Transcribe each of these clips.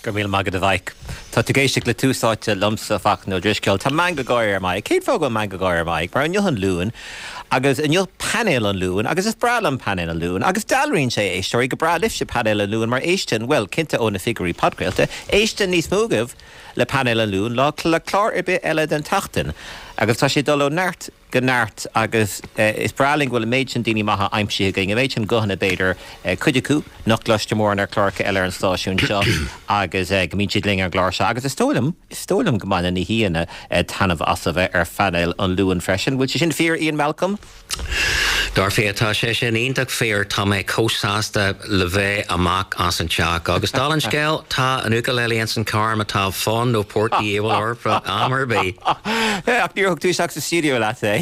gur míl magad a bhaik. Tá tú géiste le túsáte lumsa fach nó drisceil, tá manga gáir mai, céad fóga manga gáir mai, mar an johan lún, agus an joh panel an lún, agus is brala an panel an lún, agus dalrín sé éisteoirí go bra lifse panel an lún, mar éistin, well, cinnte óna figurí podcréilte, éistin níos múgah le panel an lún, lá clár ibe eile den tachtain. Agus tá sé dul ó neart go neart agus is braling bhfuil méid sin daoine maithe aimsí go méid sin gohanna beidir cuideú nach gluiste mór ar clárcha eile an stáisiún seo agus go míid siad ling ar gláir se agus is tólam go maina ní híana tanmh asamh ar fanil an lúan freisin. Bhfuil sin fear Ian Malcolm? Dar fétá sé sin ionach fér tá mé cósáasta le bheith amach as an teach agus dá an scéil tá an ukulele an san carm atá fón ó Portaí éhil orpa amar bé. Ach níor tú seach sa studio leat é.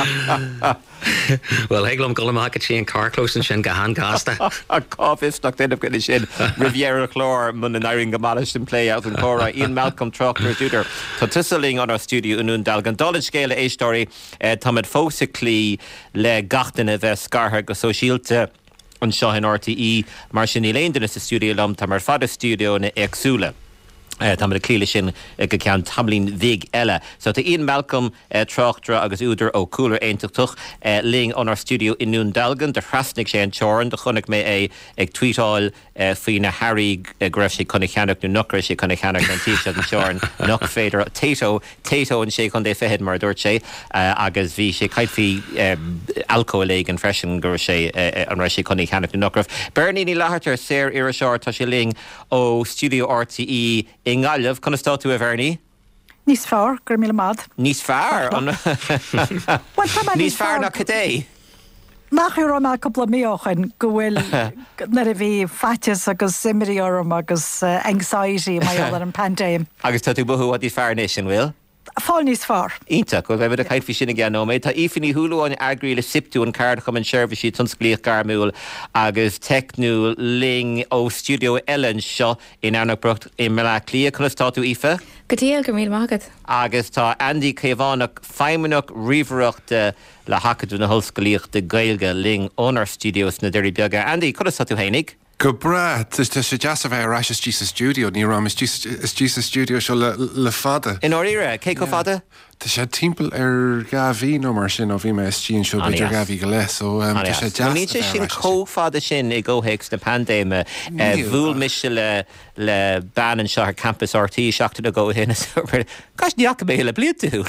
Well, heglum golamach sí an carclósan sin go hangasta. A cáfis nach déanamh go sin Riviera Chlár mun an airing go máis sin play out an chora Ian Malcolm Trochner Dúder. Tá tusaling an our studio unún dalgan dulin scéile éistóirí tá mid fósa clí le gatainna bheith scartha go sosialte an seo in RTE mar sin í léondaine sa studio lom tá mar fada studio na éagsúla. Tá mar clíile sin go ceann tamlín bhig eile. So tá Ian Malcolm Trochtra agus úidir ó cooler éintach ling an our studio inún dalgan de thrasnig sé an teoran de chunig mé ag tweetáil faoin na Harry greibh sé chuna cheannach nó nucra sé chuna cheannach an tíiste an teoran nach féidir Tato an sé chun dé fehead mar dúirt sé agus bhí sé caiithfí alcohol an freisin gur sé an ra sé chuna cheannach nó nucrah. Bernie ní lehartar séir ar a seir tá sé ling ó Studio RTE in Gaillimh, chuna stá tú a bherní? Níos fearr, gur míle mad. Níos fearr? Níos fearr nach cadé? Nach ur am a couple of míochan go bhfuil na a bhí fatis agus simiri orm agus anxiety mai all an pandéim. Agus tá tú buthú a dí fearnéis sin bhfuil? Fáil níos fearr. Ínta, go bheith a caiithfí sinna gceann nóméid. Tá ífaní thuúlaáin agraí le siptú an card chum an seirbhísí tun sglíoch garmúil agus technú ling ó studio Ellen seo in Annachbrocht in Mela Clia. Chuna tá tú Aoife? Gotíal gur míle mágad. Agus tá Andy Céhánach feimimeach ríomhaireachta le hacadú na hoscaíocht de Gailge ling ón our studios na deirí beaga. Andy, chuna tá tú hénig? Go bra, is sé jazz a bheith arás is Jesus Studio, ní ram is Jesus Studio seo le fada. In áíire, cé go fada? Tá sé timppel ar gahí nó mar sin ó bhí me tíon seo beidir gahí go le, so tá sé jazz. Ní sé sin cófada sin I ggóhéics na pandéime bhúil miise le ban an seo ar campus RT seachta na ggóhéna cais níach mé le bliú.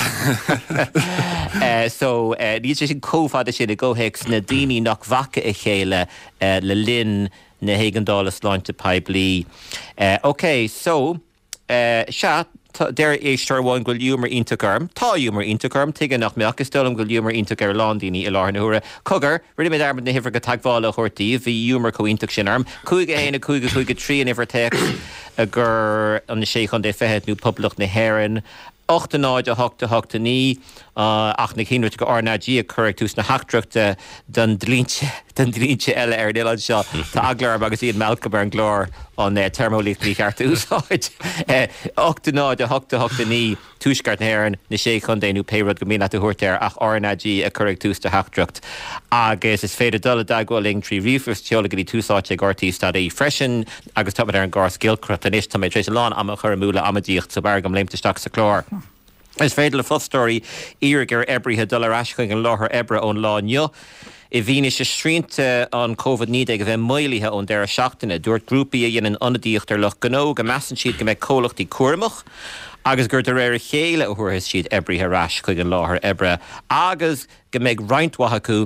So ní sé sin cófada sin I ggóhéics na daoine nach bhaca I chéile le linn na héigeandálas láinte peblií. Okay, so se der éistar bháin goil dúmar iontacarm, tá dúmar iontacarm, tuige nach meachgus dulm goil dúmar iontac ar Lándaoine I láthair na huaire. Cogar, rinne mé armad na hifar go taghála chortaí, bhí dúmar có iontac sin arm, cúige héna cúige trí an ifar text a gur an na sé chun dé fehead nú poblach na Héireann. 8 8 ní ach na chinúirt go ornadí a chuirtús na hachtreachta den drínte eile ar déile seo tá aglar agus Ian Malcolm ar an glór an termolíocht ní cheart úsáid. 8 ní túisceart na Héireann na sé chun déanú péród go mína tú thuirtear ach ornadí a chuirtús na hachtreacht. Agus is féidir dul a dagháling trí riomhas teola go dtí túsáte gortaí stadaí freisin agus tá ar an gár scilcrat an is tá mé trééis lán am a chur múla amadíocht sa bargam léimteteach sa chlár. Is féidir le fostóí írigar ebrithe dul ar ascuing an láthair ebre ón láneo. I bhíine sé srínte an COVID-19 go bheith mailíthe ón deir seachtainna, dúirt grúpaí a dhéanaan anadíocht ar lech gnó go measan siad go mbeidh cólachtaí cuairmach, agus gur de réir chéile a thuairthas siad ebrithe ras chuig an láthair ebre, agus go mbeidh roinntmhatha acu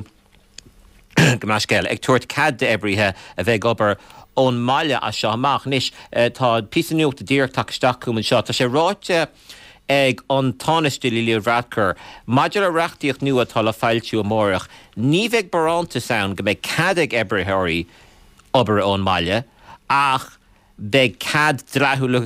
go meascéil ag tuairt cad de ebrithe a bheith gobar ón maiile a seo amach. Nis tá písanúachta díreach taketeach an seo, tá sé ráite ag an tánaistíí le bhreacur, maidir a reachtaíocht nua tá le fáiltiú amórach, ní bheith baránta sound go mbeidh cad ag ebrithirí obair ón maiile, ach beidh cad drathúlaú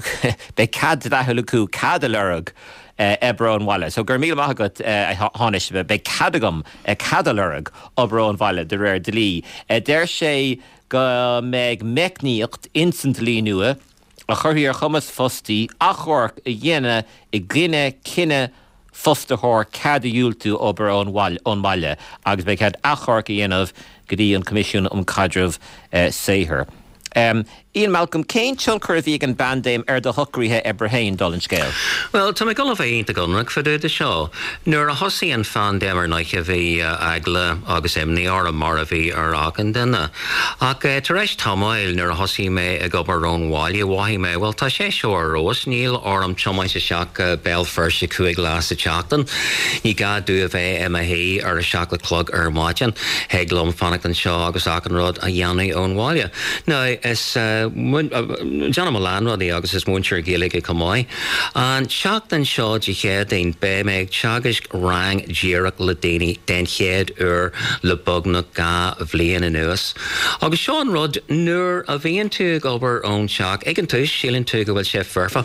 cad a lerug ebre ón mhaile. So gur míle maithagad tháinis beidh cadagam cad a lerug obair ón mhaile de réir dlí. Déir sé go mbeidh meicníocht instantly nua a churthaí ar chumas fostaí a chuir a dhéine I gine cinenne fostathir cad a dúiltú obair ón mhaile, agus beidh cad a chuir a dhéanamh go dtí an comisiún cadreh saothar. Ian Malcolm, céin tiolcar a bhí an bandéim do thucríthe Ibrahim Dolan scéal? Well, tá go bh aonta gonrach fa dúda seo. Nuair a thosaí an fan démar naiche bhí agla agus imní ar a mar a bhí ar agan duine. Ach tar éis tamáil nuair a thosaí mé a gobar rón bháile bhhaí mé, well, tá sé seo ar rós, níl orm chomáinte seach bell first cuaig glas a teachtan. Ní gadú a bheith hí ar a seachla clog ar máitin, heglom fannach an seo agus agan rud a dhéanaí ón bháile. Now, is John Milan rodí agus is múntir géalaigh cumáid. An seachtain seo de chéad daon bé méid teagas rang díireach le daoine den chéad le bugnach ga bhbliain in nuas. Agus seo an rud nuair a bhíonn tú gobar ón seach, ag an túis sílann tú go bhfuil sé furfa.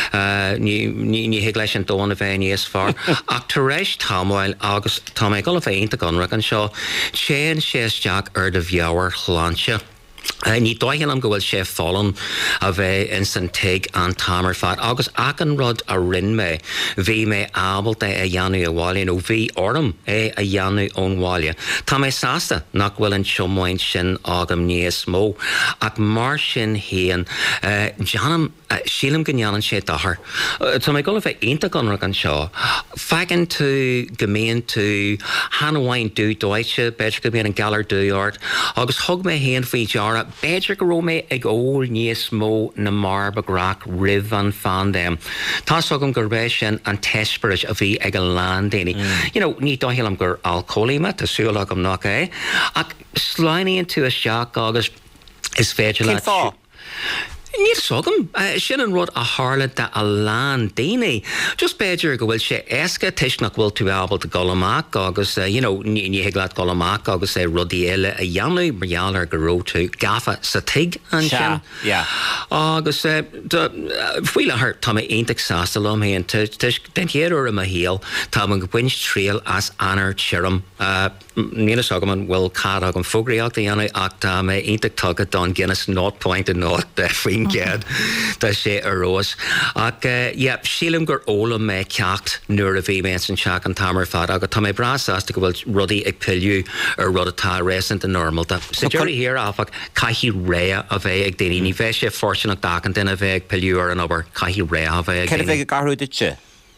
Ní hiag leis an dóna bheith níos far. Ach tar éis támáil agus tá mé go bheith aonta gonrach an seo sé séisteach ar de bheabhar chláinse. Ní dóighan am go bhfuil sé fálan a bheith in san teig an tamar fad agus agan rud a rinn mé bhí mé ábalta a dheanú a bháile nó bhí orm a dheanú ón bháile. Tá mé sásta nach bhfuil an siomáin sin agam níos mó ach mar sin héan Janam sílam gneanan sé dahar. Tá mé go bheith aonta gonrach an seo. Fagan tú gomíonn tú hanahhain dú dóite beidir go bíon an galar dúart agus thug mé héan faoi deara beidir go rómé ag ól níos mó na marba grach rih an fan dem. Tá sogam gur bheith sin an teispiris a bhí ag an lán daoine. Ní dóhélam gur alcólíma tá súla agam nach é ach sláiníonn tú a seach agus is féidir le fá. Níl sogam, sin an rud a hála de a lán daoine. Just beidir go bhfuil sé éasca teisnach bhfuil tú ábal de golamach agus, ní heaglaat golamach agus rudí eile a dheanú margheallar go ró tú gafa sa tig an sin. Agus fuile thart tá mé aontaigh sásta lom héan den chéadú a híal tá man go buint tríal as anar tíram. Níl sogam an bhfuil cad agam fógraíocht a dheanú ach tá mé aontaigh tugad don Guinness 0.0 faoin gead tá sé a rós. Ach sílim gur ólam mé ceacht nuair a bhí mé san seach an tamar fad agus tá mé brasásta go bhfuil rudaí ag piliú ar rud atá réasanta normalta. Sa deirí hir áfach caithí réa a bheith ag daoine ní bheith sé fortunach dagan duine bheith ag piliú ar an obair caithí réa a bheith ag daoine. Cead a bheith garthú duite?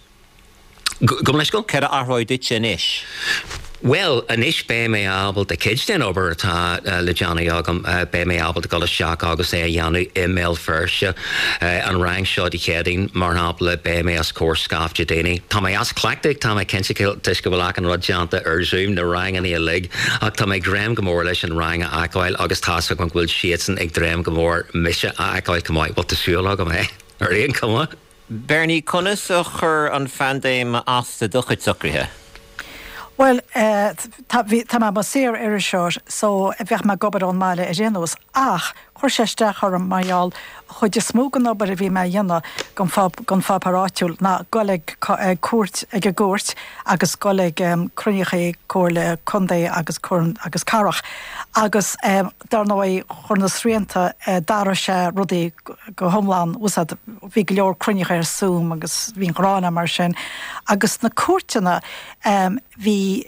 Gom leis go? Cead a arthóid duite inis? Well, anis bé mé ábal de kids den ober tá le Johnny agam bé mé ábal de go seach agus é dheanú email firse an rang seo de chéadín mar ábal bé mé as cór scafte déine. Tá mé as clectic tá mé kensikil tuisce bhach an rodjanta ar zoom na rang an í lig ach tá mé grém gomór leis an rang a aáil agus tása gan bhfuil sian ag drém gomór mise a aáil cumáid wat tasúla go mé ar réon cuma. Bernie, conas a chur an fandéim as de duchid socrithe? Well, tá má sér ar seir, so bheith má gobar an máile a réanús ach chuir séisteach ar an maiall chuid is smógan obair a bhí me dhéanana gon fáparáitiúil na goleg cuat ag a gúirt agus goleg cruinnecha cóir condé agus carach agus dar nóid churna srianta dara sé rudaí go thomláán úsad bhí go leor cruinnecha ar súm agus bhín grána mar sin agus na cuairteanna hí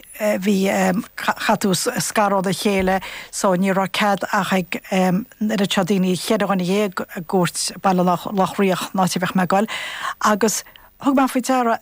chatú scarád a chéile so ní ra cad ach ag a tradíní chéadhainna dhé gúirt bailla lachríoch náti bheith me gáil agus thug má faoi deara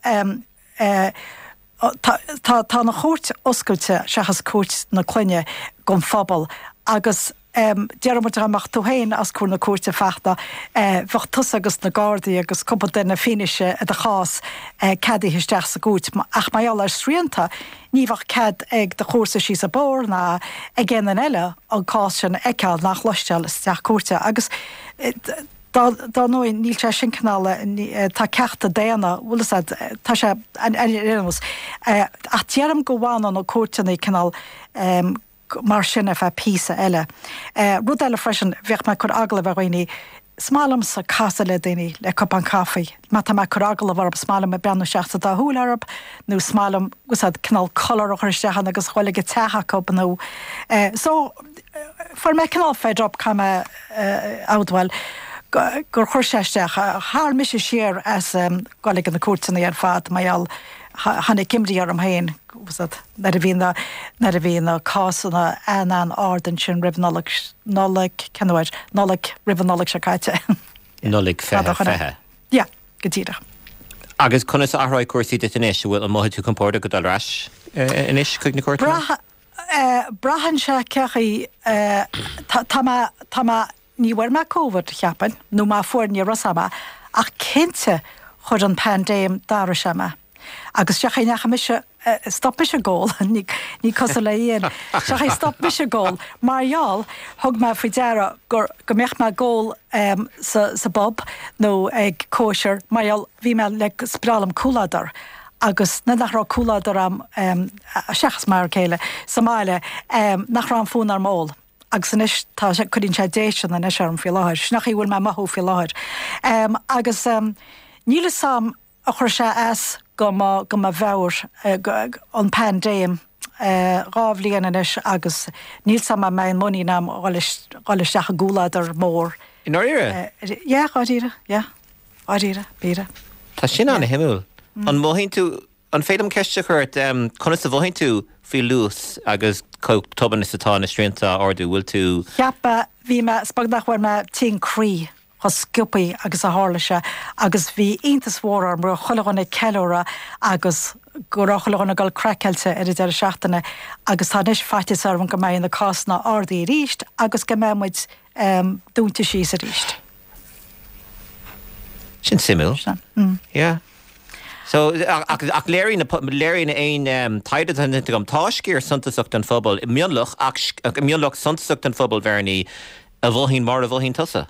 tá na chóirt oscailte seachas cuairt na cluine gon fphobal agus dearmar amach tú héin as chuir na cuairte fechta bfach tus agus na Gardaí agus cuppa den na fineise a chás cadí histeach sa gút ach maiall ar srianta nífach cad ag de chósa sí a bór na ag géan eile an cá sin eiceáil nach loisteil isteach cuairte agus dá nó níl sé sin canála tá ceachta déana bhfuil tá sé rémas a tíarm go bháin an cuairteanna canál mar sin a bheith písa eile. Rud eile freisin bheith me chur agla bhhaoine smálam sa casa le daoine le cup an caí. Má tá me chur agla bharb smálam a beanú seachta dá húlarab nó smálam gusad canál color a chuirsteachan agus chuile go techa cup nó. So for me canál féidirop chama áhfuil gur chuirseiste há mis sér as golig an na cuatainna ar fad maiall hanna cimrí ar am hain na a bhína cásanna an ardan sin ribnolig cenhaid nolig ribnolig se caiite. Nolig fethe. Ja, gotíire. Agus conas áráid cuasaí de inis bhfuil an mthaid tú compórda go dalráis inis chuig na cuairta? Brahan se cechaí tá níhar me COVID cheapan nó má fuairní rosama ach cinnte chud an pandéim dára sama. Agus seach necha mis stop mis a ggóil ní cos le íon seach stop mis a ggóil marall thug me fao deara gur meach me ggóil sa bob nó ag cóisiir marall bhí me le sprálam cúladar agus na nach rá cúladar am seachas mar céile Somáile nach rá fún ar mól. Agus san is tá chudín sé déisian an is arm fi láthir, nach bhfuil me mathú fi láthir. Agus níle sam a chuir sé as go má bhehar an pandéim rábhlíon is agus níl sam me an muí nam gáilisteach a gúladar mór. In áíre? Ja, áíre, bíre. Tá sin anna himúil. An mhíonn tú an féadam ceiste chuirt conas a bhhainn tú fi lús agus toban is atá na srianta orú bhfuil tú. Cheappa bhí me spagdachhar me tí crí chu sciúpaí agus a hálaise agus bhí ontas mhór mar chulaganna ceúra agus goráchalaganna gal creceilte ar de seachtainna agus tá is feitis arm go mé na cásna ordaí ríist agus go méid dúnta síos a ríist. Sin simú? Yeah. So ach léirín ein taide an gom táiscíir suntasach an fphobal mionlach suntasach an fphobal verní a bhhín mar a bhhín tusa.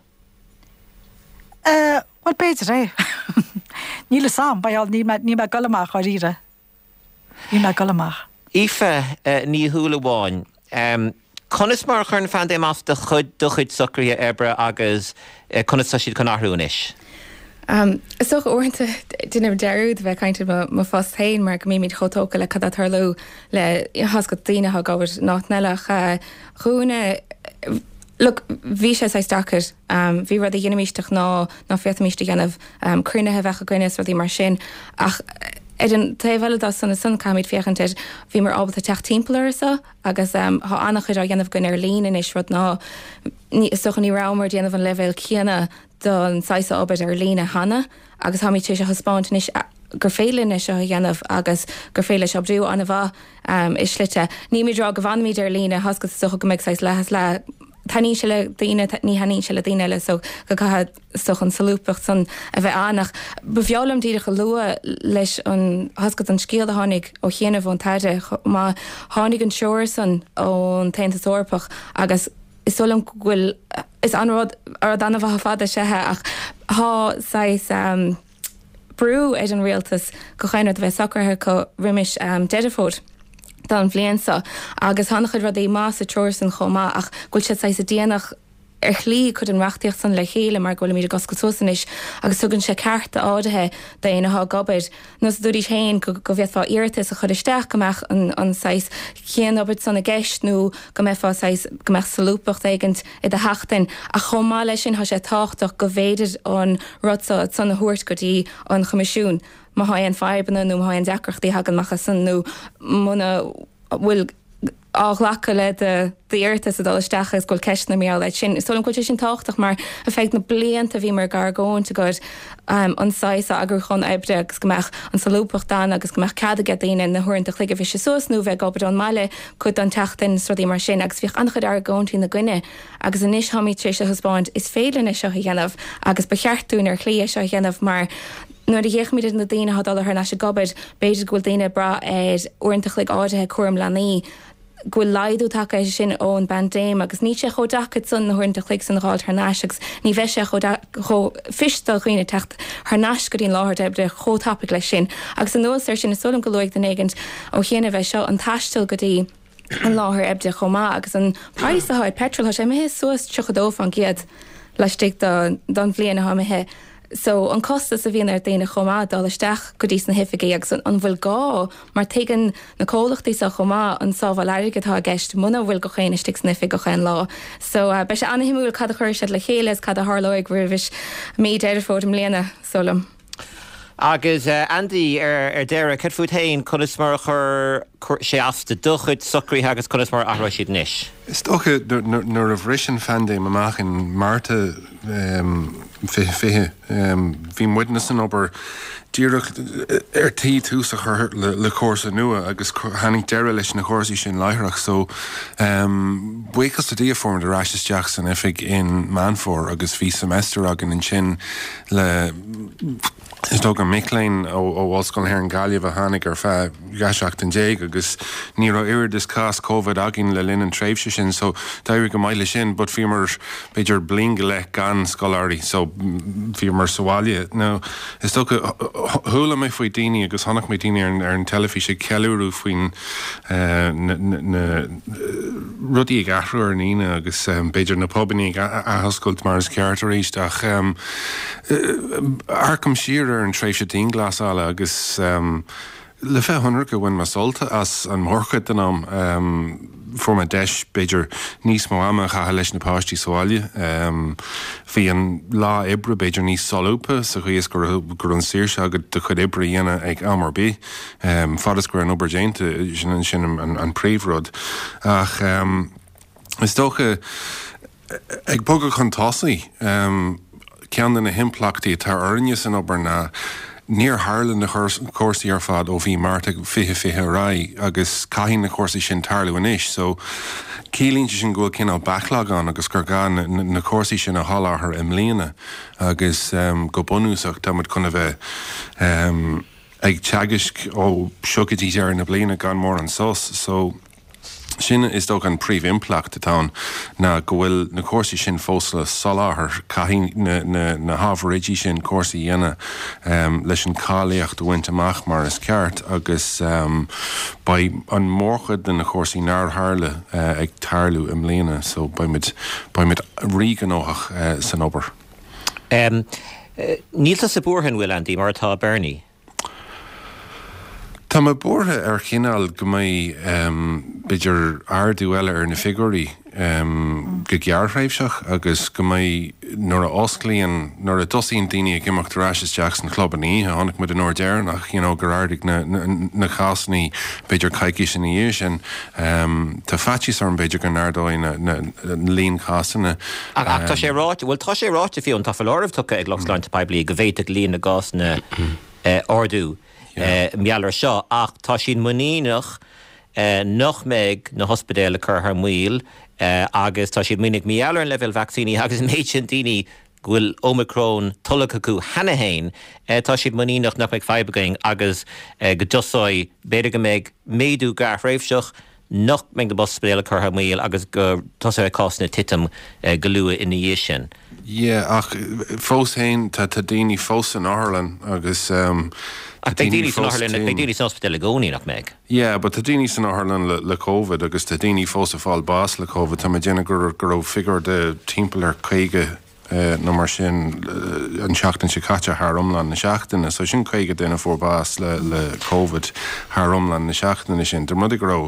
Well beidir é. Níle sam baall ní me galamach a ríre. Ní me galamach. Ife ní thuúla bháin. Conas mar chun fan é más de chud duchuid sucrí ebre agus conas sa siad chun áhrúnis. So orintanta duine deúd bheith caiinte má fás hain mar go míid chotóca le cad tarlú le has go daine ha gabhar nach neilech chuúna look bhí sé stachar bhí rud a dhéanamíisteach ná fiamíiste dhéanamh crunethe bhecha gcuine rudí mar sin ach an taobhile sanna sun caiid fiochantir bhí mar ábal a teach timpplair sa agus há annach chuid a dhéanamh gon ar líon in is rud ná suchan ní ramar déanamh an levéil chéana don 6 obair ar lína hana agus ha mí sé hospáintis gur félinn is seo dhéanamh agus gur féile se brú anna bh is slite. Ní mí rá go bhhaid ar lína hasgus sucha go meáis lehas le taní se le daine ní haní se le daine so go caithe suchan salúpacht san a bheith annach. Bhheolalam díide go lua leis an hasgad an scéal a tháinig ó chéanamh an taide má tháinig an seoir san ón taintas orpach agus is solam bhfuil is anrád ar dana bh fada sethe ach há sais brú an réaltas go chainad bheith sacrthe go riimiis deadafód don bbliansa agus hána chud rud é más a teir san chomá ach gúil sé sais a déanach ar chlí chud an reachtaíocht san le chéile mar gola míad gascotósanis agus tugann sé cearta ádathe daanaá gabir nos dúí chéin go bheith fá iirtas a chud isteach gomeach an sais chéan obair sanna gceist nó go meith fá go meach salúpacht éigent i de heachtain a chomá lei sin há sé táchtach go bhéidir an rudsa sanna thuirt gotí an chomisisiún má ha an febanna nó ha an decrochttaí hagan machchas san nó muna bhfuil áhlacha le dhéirtas a dalisteachchas ghil ceisna mé leit sin. Is go sin táchtach mar a feict na blianta bhí mar gargóin go anáisa agur chun ebre agus gomeach an salúpacht dan agus gomeach cad get daine na thuirnta chuige bhí sé sos nó bheith gobar an meile chud an teachtain srodí mar sin agus bhíh anchad argóintí na gcuine agus inis haí tríéis a husbáint is félan is seo dhéanamh agus becheartún ar chlí seo dhéanamh mar nuair a dhéchmid na daine had all na se gobid beidir ghfuil daine bra orintach le áirithe cuam lenaí ghfuil leidú take sin ón bandéim agus ní sé chodachad san na thuirnta clic san ráil th náiseachs ní bheith sé cho fistal chuoine techt th náis go dtíon láthir debre chotápa lei sin agus an nóir sin is solam go luigh den éigent ó chéana bheith seo an taistil go dtí an láthir ebde chomá agus an práisaáid petrol sé mé suas tuchadóf an giad leis don bbliana ha methe So an costa sa bhíon ar daine chomá dálasteach go dtí na hifiige agus an bhfuil gá mar tagan na cólachtaí sa chomá an sábhil airigtá gceist muna bhfuil go chéine stig snifi go chéin lá. So be sé anna himúil cad a chuir sé le chéile cad a thláig rihis mí éidir fódim léana solam. Agus Andy deire cad fút hain chunas mar chur sé afta duchuid sucraí agus chunas mar ahra siad níis. Is tócha nuair a bhrisin fandé amach in Marta fithe bhí muidnasan obair díreach tí tús a chur le cósa nua agus hanig deire leis na chósaí sin leithreach so buchas a díaform de Rashis Jackson ifig in Manfor agus bhí semester agan in sin le is dog an Micklein ó Walscoil Héir an Gaillimh a hánig ar fe gaseacht an déig agus ní ra irid is cás COVID agin le linn an tréimhse sin so dair go maiile sin, but bhí mar beidir blinge le gan scoláirí so bhí mar soáile. Now, is dog thula mé faoi daoine agus tháinig mé daoine ar an telefíse ceúrú faoin rudí ag ahrú ar níine agus beidir na pobanní a hoscailt mar is ceartar éisteach arcam siar ar an tréimhse daon glasála agus le fé hunnar go bhain masolta as an mórchad den am form a deis beidir níos mó ama chaithe leis na páistí sáile. Bhí an lá ibre beidir níos solúpa sa chuos gur an síirse agad de chud ibre dhéana ag amar bí. Fadas gur an obergéinte sin an príomhrod. Ach is dócha ag bogad chun tásaí cean na himplachtaí tá airne san obair na níor Harlan na córsaí ar fad ó bhí Marta fiche rá agus caithín na córsaí sin tarlú inis, so cílín sin ghfuil cinál backlog an agus gur gan na córsaí sin a halláthair im líana agus go bunúsach tamad chuna bheith ag teagasc ó siocatí ar na bliana gan mór an sos, so sin is dóg an príomh-implacht atá na go bhfuil na córsaí sin fósla soláthair caithín na hábhréidí sin córsaí dhéana leis an cálaíocht bhaint amach mar is ceart agus ba an mórchad den na córsaí nár tharla ag tarlú im léana, so ba mid rígan óach san obair. Níl sa búrthain bhfuil Andy mar atá Bernie. Tá má bortha ar chinál go mé beidir ardú eile ar na figurí go gearthraimhseach agus go mé nuair a osclaíonn nuair a dosíon daoine ag imeacht Rashis Jackson club an í tháinig mu an Nordairnach gur ardig na chasannaí beidir caiici sin í sin tá fatíos ar an beidir go nárdóin na líon chasanna. Ach tá sé ráit bhfuil tá sé ráit a fiú an tafaláirmh tucha ag Lochsláinte Poiblí go bhhéiteach líon na gás na ordú. Meallar seo ach tá sin muíneach nach méid na hospidéile chur muil agus tá sin minic meallar an level vaccíní agus méid sin daoine ghfuil Omicron tulacha acu hanahéin tá sin muíneach nach méid feibegaing agus go dosáid beidir go méid méadú gar réimhseach nach méid go hospidéile chur muil agus go tosa cásna titam go luath ina dhé sin. Ach fós hain tá daoine fós in Ireland agus Daoine san hospitál gcónaí nach méid. But tá daoine san Ireland le COVID agus tá daoine fós a fáil bás le COVID tá déana gur figur de timppel ar chuige nó mar sin an seachtain se caite th romlan na seachtainna, so sin chuige duine fórbás le COVID th romlan na seachtainna sin. Der mud go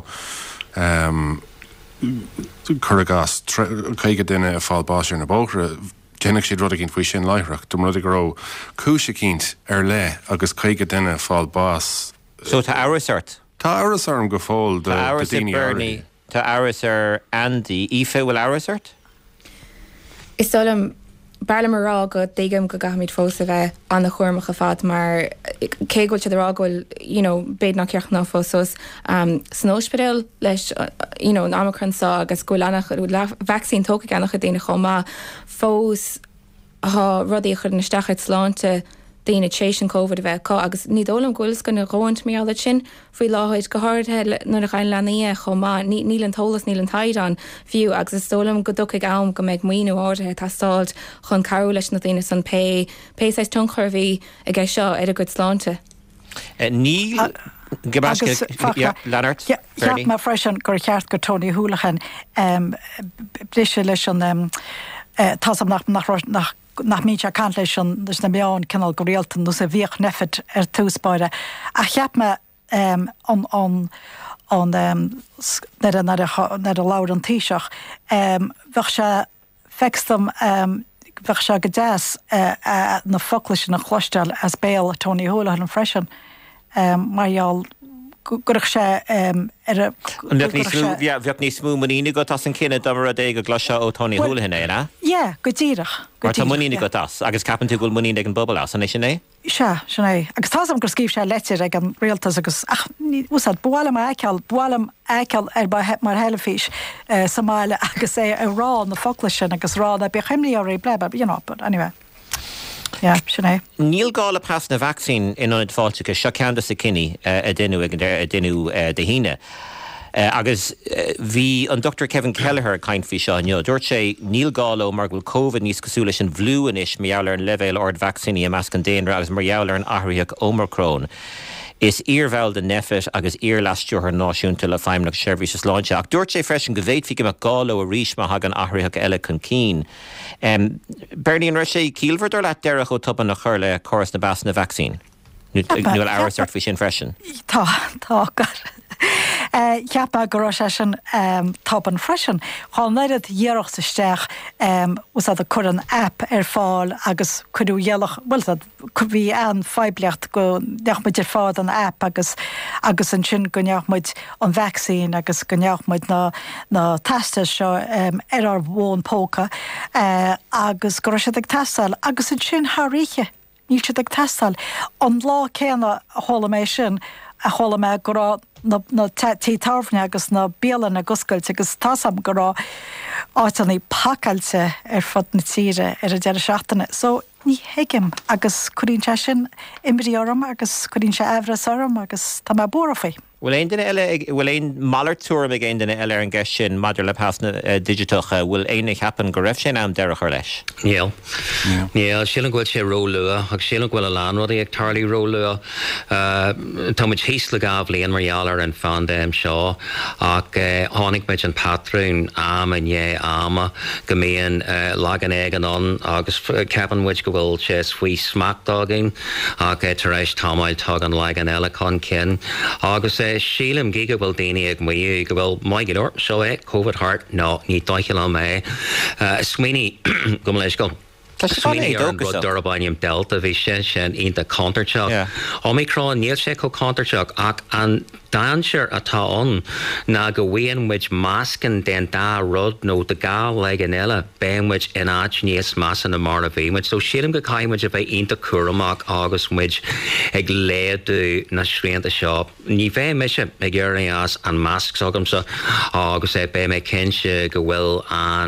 chugas chuige duine a fáil bás ar na bógra dénach siad rud ginn faoi sin leithreach, do mrud go cúise cinnt ar le agus chuige duine fáil bás. So tá áras Tá áras arm go fáil de daoine Bernie, tá áras ar Andy, Aoife bhfuil áras ort? Is solam Barla marrá go dégam go gahamid fós a bheith anna chuirmach a fad mar céhil se rá goil béad nach ceach ná fósos snóspedal leis an Omicron sá agus goilannach vaccín tóca ganach a déine chomá fós rudí chud na stachaid sláinte daine téisian COVID a bheith cá agus ní dólam ghfuils go na róint mé ala sin faoi láthid go háirthe nuair a chain lenaí chomá níl an tólas níl an taid an fiú agus is dólam go ducaigh am go méid muoinú áirithe tá stáilt chun carú leis na daine san pééis tún chuirbhí a gceith seo ar a go sláinte. Níl Leonard má freisin gur cheart go Tony Húlachan brise leis an tásam nach nach mí a can leis na meán cinál go réaltan nó a bhíoh nefid túspáire. A cheap me an laur an tíiseach bheh se fekstam bheh se go deas na folais na chlostel as béal Tony Hole an freisin marall gurch sé bheag ní smú manína go as an cinenne damara é go glasa ó Tony Hole hinna na? Jé, go ddíireach. Tá muína go as, agus capan tú goil muína ag an bobbal as an é sinné? Sinné. Agus tá gur scíb sé letir ag an réaltas agus úsad buálam eiceal mar heilefís Somáile agus é rá na folais sin agus rád a be chimlíí á ré bleba, but anyway. Sinné. Níl gála pas na vaccín in an fáilte se ceanda sa cinine a duine de híine. Agus bhí an Dr. Kevin Kelleher caint fhí seo neo. Dúirt sé níl gála mar bhfuil COVID níos cosúla sin bhlúan is meall ar an levéil ord vaccíní a measc an déanra agus marall ar an athraíoch Omicron. Is íorhheil de nefit agus íorlasúthar náisiúnta le feimnach seirbhís láinte. Ach dúirt sé freisin go bhhéad fiige a gála a ríis mar hagan athraíoch eile chun cín. Bernie an ra sé cílhar le deirech ó tuban na chur le choras na bas na vaccín. Nuail áhairt fhí sin freisin. Tá Ceappa go sé sin taban freisin. Tá neiad dhéireach sa steach ús a chur an app ar fáil agus chuú dhéalach bhí an feiblecht go neachmuid ar fád an app agus an sin go neachmuid an vaccín agus go neachmuid na testa seo ar bhin póca agus go sé ag testáil agus an sin thríe. Níl si ag testáil an lá céanna hála mé sin a hála me gorá na tí tarfne agus na bélan na goscailte agus tasam gorá áitaí pakailte ar fod na tíre ar a deire seachtainna. So ní heigim agus chuín te sin imrí orm agus chuín se ehras orm agus tá me bóra fé. Bhfuil éon duine eile bhfuil éon malar túm ag éon duine eile ar an gceist sin maidir le pasna digitacha bhfuil éonna cheapan go raibh sin am deire chuir leis. Níl. Níl sílan ghfuil sé rólua ag sílan ghfuil a lánradaí ag tarlaí rólua táid híos le gabhlíon marall ar an fandéim seo ach tháinig meid an patrún am a nhé ama go mbíonn legan éag an agus ceapan muid go bhfuil sé faoi smaachtágain ach tar éis támáil tag an legan eile chun cin agus sílam giga bhfuil daine ag muú go bhfuil maigilor seo COVID heart ná ní daiche le mé smíní go leis go. Sweeney ar an bud Durabanium Delta bhí sin ionta counterteach. Omicron níl sé go counterteach ach an dansir atá na go bhíon muid máscan den dá rud nó de gá le an eile béimmuid in áit níos mássan na mar a bhímuid. So sílam go caiimiid a bheith ionta cuaramach agus muid ag léadú na sríanta seo. Ní bheith meise ag ggéirí as an másc sagamsa agus é bé mé cinse go bhfuil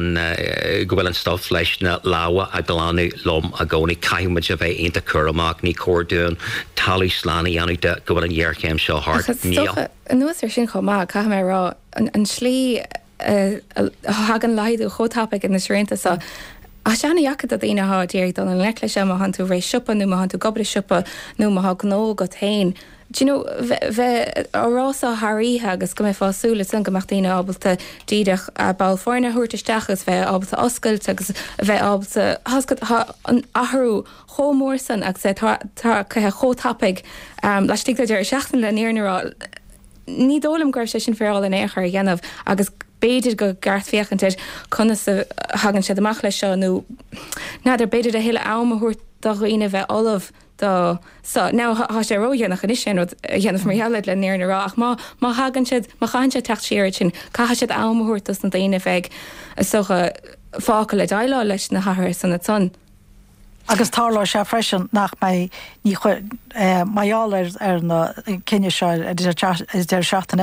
an stuff leis na láha a goláú lom a gcónaí caiimiid a bheith ionta cuaramach ní cordún talí slánaí anú de go bhfuil an dhearcéim seo hart níl. Nuas ar sin chomá cha mé rá an slí hagan leidú chotápaigh in na srénta sa a seanna jacad a dtíine há déir don an lecle sem han tú rééis sipa nó han tú gobla sipa nó ha gó go tain. Do you know, bheith árásá Haríthe agus go mé fásúla san go machtaíine ábalta díideach a bail fáinna thuirtaisteachas bheith ábalta oscailt agus bheith ábalta an ahrú chomórsan agus sé cuthe chotápaigh leis tí idir seachtain le níornará ní dólam gur sé sin fearráil in éair dhéanamh agus beidir go gartfiochantir chuna hagan sé amach lei seo nó nadidir beidir a héile amthúirt do roioine bheith olamh ná há sé róhéannach an is sin dhéanamh mar healaid le níornará ach má hagan siad má chain sé techt siir sin caiha siad amthúirtas na daine bheith socha fáca le dailá leis na hathir san na son. Agus tálá sé freisin nach mé ní maiall ar na cinne seo idir seachtainna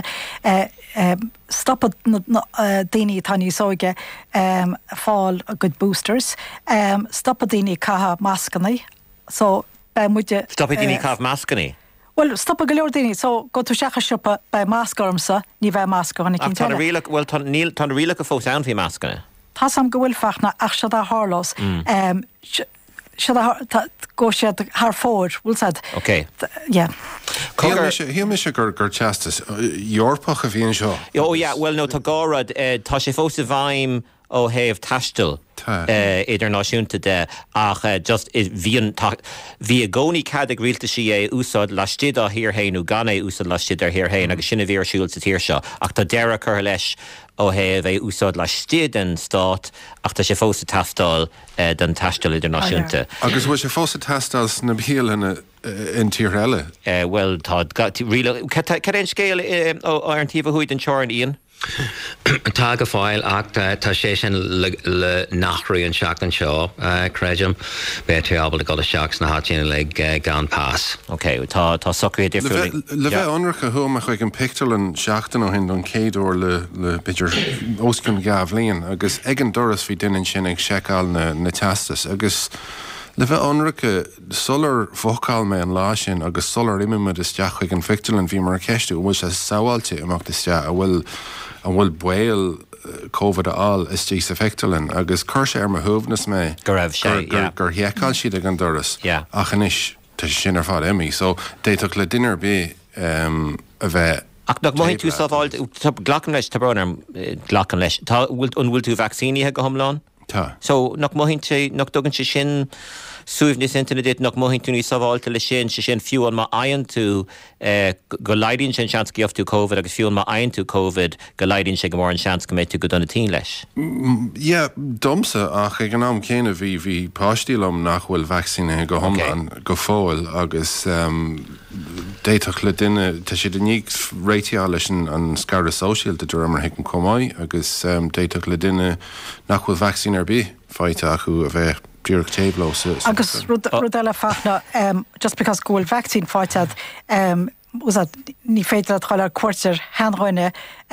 stoppad daoine tá ní sóige fáil a good boosters stoppad daoine caitha máscanaí so muide Stoppad daoine caitha máscanaí? Well, stoppa go leor daoine, so go tú seacha sipa ba máscarmsa ní bheith máscarna cin teile. Well, tá riala go fós an bhí máscana? Tá sam go bhfuil fachna ach se a hálós go siad haar fór bhfuil sad. Okay. Yeah. Hí me se gur teastas Eorpach a bhíon seo. Oh yeah, well no tá gárad tá sé fós a bhaim ó héamh taistil idirnáisiúnta de ach just bhí a gcónaí cadag rialta sí é úsáid leistid á thíorthain gan é úsáid leistid ar thíorthain agus sinna bhíar siúil sa tíir seo ach tá deire chur leis ó héamh é úsáid leistid an stát ach tá sé fós a tastáil den taistil idirnáisiúnta. Agus bhfuil sé fós a tastáil na bhíalana in tír eile? Well, tá riile cad scéal ó an tíomh chuid an teáin íon? Tá go fáil ach tá sé sin le nachraí an seach an seo creidem be tú ábal go seachs na hátíine le gan pás. Ok, tá socaí difriúling. Le bheith anracha thum a chuig an pictal an seachtain ó hin don céadú le bididir oscin gabhlíon agus ag an doras bhí duine sin ag seáil na testas agus le bheith anracha solar fócáil me an lá sin agus solar imime isteach chuig an pictal an bhí mar ceistú bhfuil sé saoilte amach isteach a bhfuil buil COVID all is tí sa fectalin agus chuir sé ar mar thuhnas mé gur heáil siad ag an doras ach inis tá sin ar fád imi, so déiteach le duine bé a bheith ach nach maithín tú sábháil ghlachan leis tá brnarm ghlachan leis tá bhfuil tú vaccíníthe go thomláin? Tá. So nach maithín sé nach dogann sé sin suúhní internet nach maithín tú ní sábháilte le sin sé sin fiúil má aon tú go leidín sin seans go tú COVID agus fiúil má aon tú COVID go leidín sé go mór an seans go méid tú go donna tí leis. Ja, domsa ach ag an am céine bhí páistílam nach bhfuil vaccíne go thomláin go fóil agus déiteach le duine tá sé den níos réiteáil leis an scara social de dúmar hic an comáid agus déiteach le duine nach bhfuil vaccín ar bí fáite acu a bheith dúach téblo. Agus rud eile fachna just because gohfuil vaccín fáitead ní féidir chuil cuairtear henráine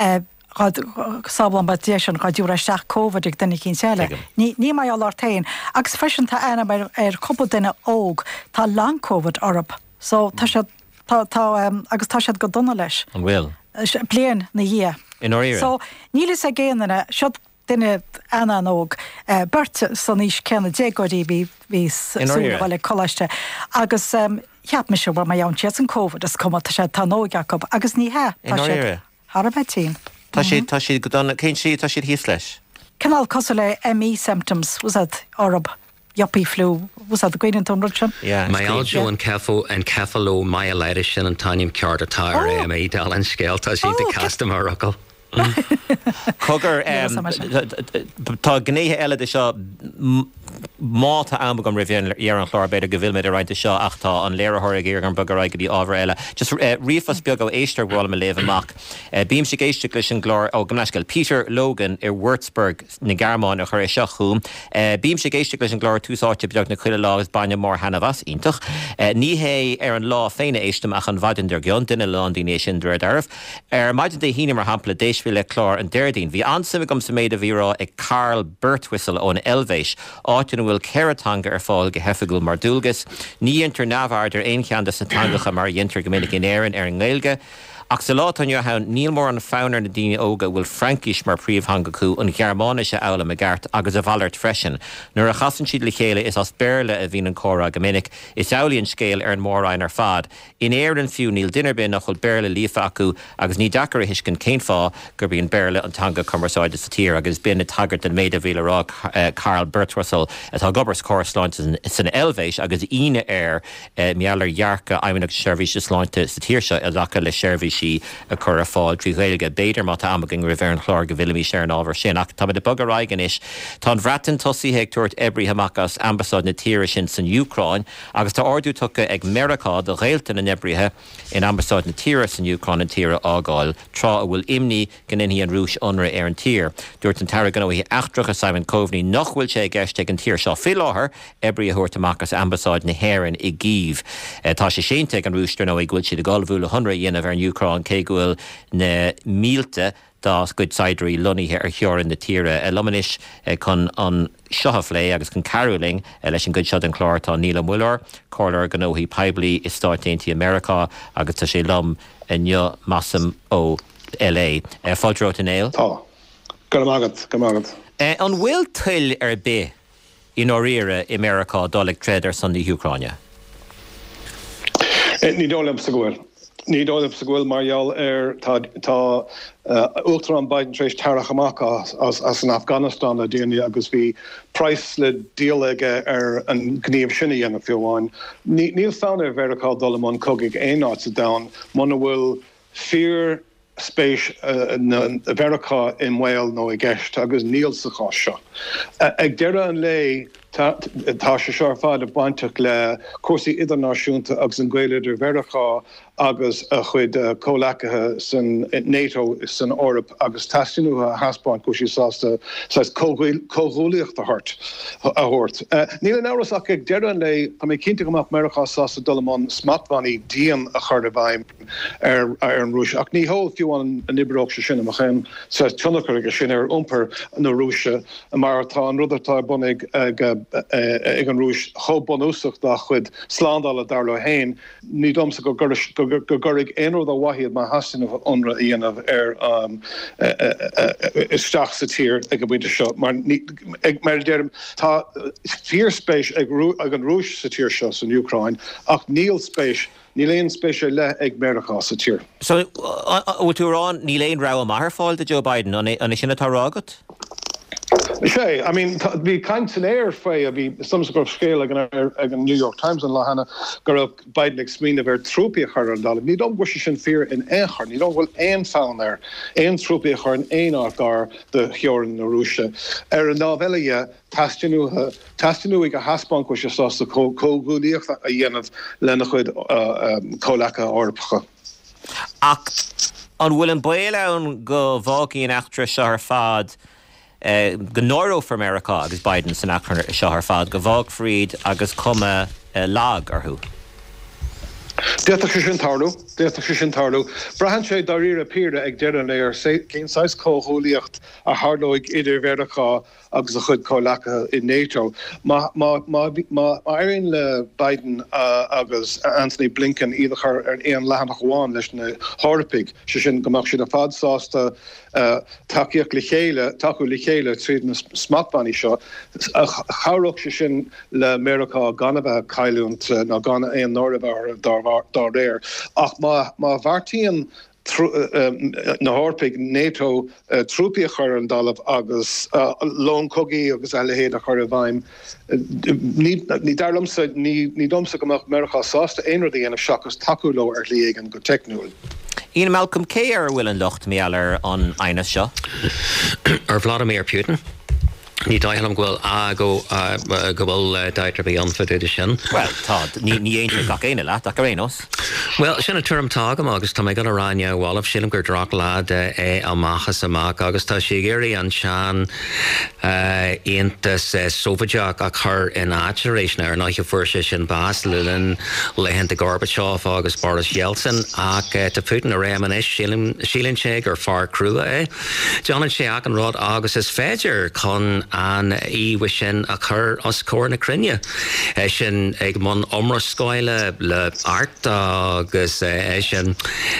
sablan badéisian ga dúra seach COVID ag denna cín séile. Ní mai á láirtainn. Agus freisin tá ana ar coppla duine óg tá lang COVID orb. So tá sé agus tá siad go donna leis. An bhfuil. Blian na dhé. In áíire. So nílas a géanana siad duine ana óg burt san níos cena dégóí bhí súbhile choiste. Agus cheap me se bhar mai ann an COVID is cum sé tá nó Jacob agus ní he Har betí. Tá sé go donna cén si tá siad híos leis. Canál cos le ME symptoms was that orb. Yuppie flu was that the great in Tumberton? Yeah. Myalgia and cephalo myelitis sin an tanim ceart atá ME dal an scéal tá sí de customer rockle. Cogur tá gnéthe eile de seo máta ambagam rihíon ar an chlár beidir go bhfuil méid a roiinte seo ach tá an léirthir ag ar an bagaráid go dtí ábhar eile. Just riomfas beag ó éistear bhil me léh amach. Bím sig éiste leis an glár ó gomnaiscail Peter Logan ar Würzburg na Gearmáin a chur é seo chuúm. Bím sig éiste leis an glár túsáte beag na chuile lá is baine mór hanahas ítach. Ní hé ar an lá féine éisteach an bhaidir gion duine Londíné sin dúir darmh. Maidin de híine mar hampla déis le chlár an deirdín. Bhí ansimime gom sa méid a bhírá ag Carl Birtwistle ón Elvéis áitina bhfuil ceratanga ar fáil go hefigil mar dúlgus. Ní intar nabhard ar aoncheanda sa tangacha mar dhéantar go minic in éireann ar an Gaeilge. Ach sa lá an johan níl mór an fánar na daine óga bhfuil Frankis mar príomhthanga cú an Gearmáise eala a gart agus a bhallart freisin. Nuair a chasan siad le chéile is as béirle a bhín an córa go minic is eolaíonn scéal ar an móráin ar fad. In éireann fiú níl duine bin nach chuil béirle lífa acu agus ní dachar a hiiscin céin fá gur bíon béirle an tanga commerceáide sa tír agus bin na tagart an méid a bhíle rá Carl Birtwistle atá gobars córsláinte san Elvéis agus ine air meallar jarca aimimnach seirbhís sláinte sa tír seo a dacha le seirbhís sí a chur a fáil trí réige beidir má amagin rih an chlár go bhfuil sé an ábhar sin ach tá de bag aráigen is tá bhreatain tosaí heagtúirt ebrí amachchas ambasáid na tíire sin san Ucrain agus tá ordú tucha ag Mericá do réaltain na nebrithe in ambasáid na tíre san Ucrain an tíre ágáil trá a bhfuil imní ganninhí an rúis onra ar an tír. Dúirt an teir gan ó hí achtracha Simon Coveney nach bhfuil sé gceist ag an tír seo fi láthair ebrí a thuirt amachchas ambasáid na Héireann i gcíomh. Tá sé sénta ag an rúistir nó ag bhfuil siad a gáilbhúla honra dhéanamh ar an Ucrain cé gohfuil na mílte dá good sideirí luníthe ar cheorann na tíre. Lomanis chun an seothaflé agus chun carúling leis an good seod an chlártá Neil Muller, cólar gan óhí peblií is stáitéintí America agus tá sé lom neo massam ó LA. Fáilró in éil? Tá. Go mágad. An bhfuil tuil ar bé in áíire America dálaigh tréad ar san na Ucraine? Ní dólam sa gohfuil. Ní dóibh sa ghfuil marall tá ultra an Biden trééis tarach amach as an Afghanistan a déine agus bhí price le díalaige ar an gníomh sinna dhéanana fiúháin. Níl fána bhearachá dolamón cogig éáit sa da, mana bhfuil fear spéis bhearachá in Wales nó i gceist agus níl sa chá seo. Ag deire an lé tá sé seo fád a bainteach le cuasaí idirnáisiúnta agus an gcuileidir bhearachá agus a chuid cóhlacathe san NATO san Orb agus taistinúthe haspáint go sí sásta cóghúlaíocht a thuirt. Níl an áras ach ag deire an lé tá mé cinnte goach Merachá sásta dolamón smatbhaní díon a chuir a bhaim ar an rúise. Ach ní hó fiúháin an ibrach se sinna machchan sa tunnachar agus sin ar umper na rúise mar tá an rudatá bunig ag an rúis chobonúsach da chud slándal dar le hain, ní domsa go gorig éonrad a wahiad má hasin of onra íanamh ar isteach sa tír ag go bhainte seo. Mar dearm tá fear spéis ag an rúis sa tír seo san Ucrain, ach níl spéis ní léon spéise le ag Merachá sa tír. So útúrán ní léon rá a marfáil de Joe Biden an sinna tá rágat? sé, I mean, bhí caiint an éir fé a bhí some sort of scale ag an New York Times an lehanana gur Biden ag smína bhar trúpi a chuir an dála. Ní dom bhuiise sin fear in échar, ní dom bhfuil éon fán ar, éon trúpi a chuir an éonach gar de cheoran na Rúise. Ar an nábheile taistinú ag a haspáin go sé sásta cóghúlaíocht a dhéanamh lena chuid cóhlacha orpacha. Ach, an bhfuil an baile go bhágaí an achtra se ar fad go nóiró for America agus Biden san achar seo ar fad go bhág fríd agus cuma lag arthú. Déach sé sin tarlú. Brahan sé darír a píre ag dean léir cén 6 cóghúlaíocht a hardóig idir Verachá agus a chud cóhlacha in NATO. Má éiríonn le Biden agus Anthony Blinken iadachar ar éon lehanach bháin leis na hárapig sé sin gomach sin a fad sásta takeíoch le chéile tríd na smatbhaní seo. Cháireach sé sin le America gan bheith caiiliúnt ná gan éon nóirbh dar réir. Ach má bhartaíonn na hárpaig NATO trúpi a chur an dalamh agus lón cogaí agus eilehéad a chur a bhaim. Ní darlamsa ní domsa gomach Merachá sásta éonar dhéanamh seachas takeúló ar líéigen go technúil. Ian Malcolm Kay ar bhfuil an locht méallar an aine seo? Ar Vladimir Putin. Ní dáilm ghfuil go bhfuil daitre an fadidir sin. Well, tá ní éontar gach éine leat ach rénos. Well, sinna tuairm tágam agus tá mé gan aráine bháilh sílim gur drach lád amachchas amach agus tá sé géirí an sean aontas Sofateach a chur in áiteéis ar nach fuair sé sin bás lulin lehananta Gorbachev agus Boris Yeltsin ach tá Putin a réamanis sílann sé gur far crua John sé ach an rád agus is féidir chun an íhui sin a chur os cór na crinne. Sin ag mon omrascáile le art agus sin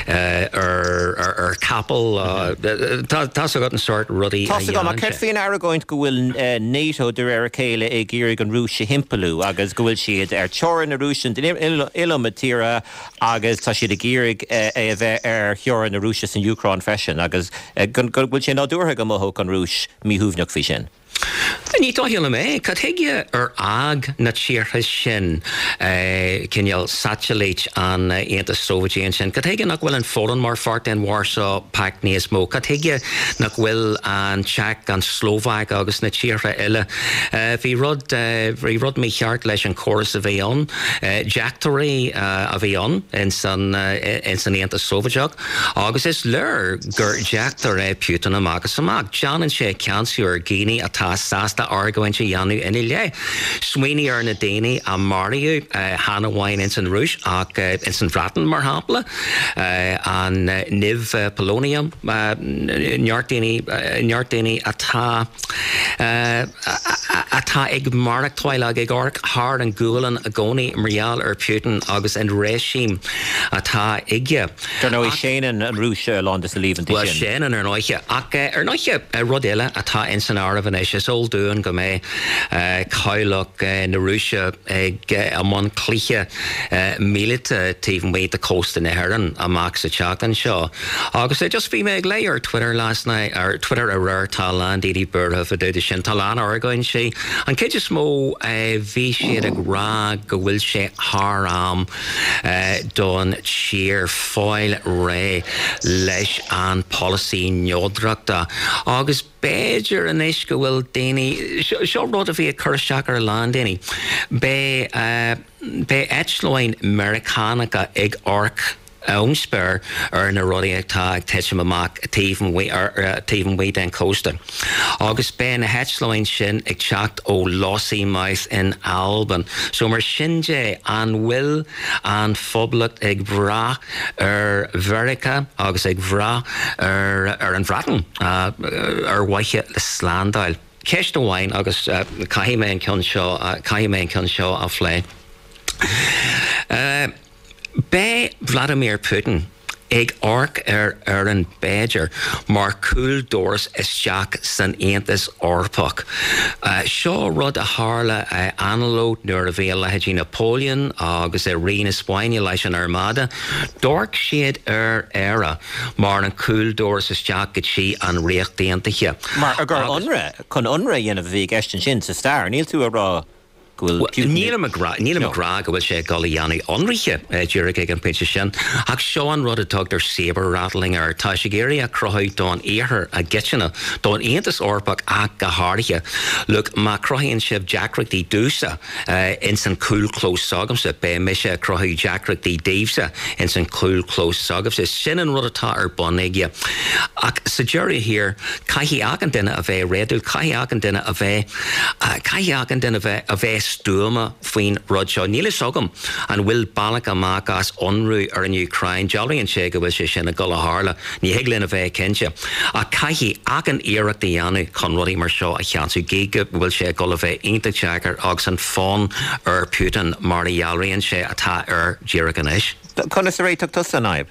ar capel tá got an sort rudí. Tá go mar ceirfíon aragoint go bhfuil NATO de ar chéile ag ggéirigh an rúise himpelú agus go bhfuil siad ar teoran na rúsin ilmatíra agus tá siad a ggéirigh a bheith ar theoran na rúise san Ucrain freisin agus bhfuil sé nádúrtha go mothóg an rúis míthúbneach fhí sin. Ní dáhéala mé, Catheige ar ag na tíortha sin cinneal satellite an Aontas Soviétin sin. Catheige nach bhfuil an fóran mar fart in Warsaw Pact níos mó. Catheige nach bhfuil an Czech an Slovak agus na tíortha eile. Bhí rud mé cheart leis an choras a bhíon, Jacktorí a bhíon in san Aontas Soviéteach. Agus is leir gur Jacktor Putin agus amach. John an sé ceansiúr Guinea atá sásta argain sé Janu in le. Sweeney ar na Déine a Mariu Hannah Wine in san Rúis ach in san Vraten mar hapla an Niv Polonium Njartini atá Atá ag marach toilag ag orc hard an gúlan a gcónaí Marial Putin agus an réisiím atá ige. Darno Shannon and Rúise Londis a líban Well, Shannon noiche ach noiche rodile atá in san árahanéis is ol dúan go mé cailach na Rúise ag amon cliche mílite tíhan mé a costa na heran amach sa teachtan seo. Agus just bhí mé ag lei ar Twitter last night ar Twitter a rur talán dídí burtha fa dúide sin talán argain sé an cé is mó bhí siad ag rá go bhfuil sé thram don tír fáil ré leis an policy neodrachta agus Beidir an éis go bhfuil daoine seo rud a bhí a chuirteach ar lán daoine bé eitleoin Americanacha ag orc Onsper ar na rudí atá ag teise amach taobhan mhaí den costa. Agus bé na heitleoin sin ag teacht ó Lossy Mouth in Alban. So mar sinjé an bhfuil an phoblacht ag bhrá ar Verica agus ag bhrá ar an bhratan ar waithe le Slandail. Ceist amháin agus caithimé an ceann seo a phlé. Bé Vladimir Putin ag orc ar an Beidir mar cool doors isteach san Aontas Orpach. Seo rud a hála analód nuair a bhí le hedí Napoleon agus riina Spáine leis an Armada. Dorc siad ar éire mar an cool doors isteach go si an réocht déantaithe. Mar agur chun unra dhéanamh bhí eistin sin sa stair, níl tú a rá Níl McGra go bhfuil sé galíanú onriche dúra ag an péite sin ach seán rud a tugtar saber rattling ar tá sé géirí a crothú don éair a gitsinna don Aontas Orpach ach go háirithe. Look, má crothíonn sibh Jackreachtaí dúsa in san cool close sagamsa bé mise crothú Jackreachtaí Davesa in san cool close sagamsa sin an rud atá ar bonige. Ach sa jury here caithí agan duine a bheith réadú caithí agan duine a bheith stúma faoin rud seo. Níl is agam an bhfuil bailach amach as onrú ar an Ukraine dealaíonn sé go bhfuil sé sin na gula hála ní higlinn a bheith cinnte. A caithí agan éireachta dhéanú chun rudaí mar seo a cheanú géige bhfuil sé gula bheith iontateagar agus an fón ar Putin mar dealaíonn sé atá ar díraganais. Conas a réiteach tusa naib?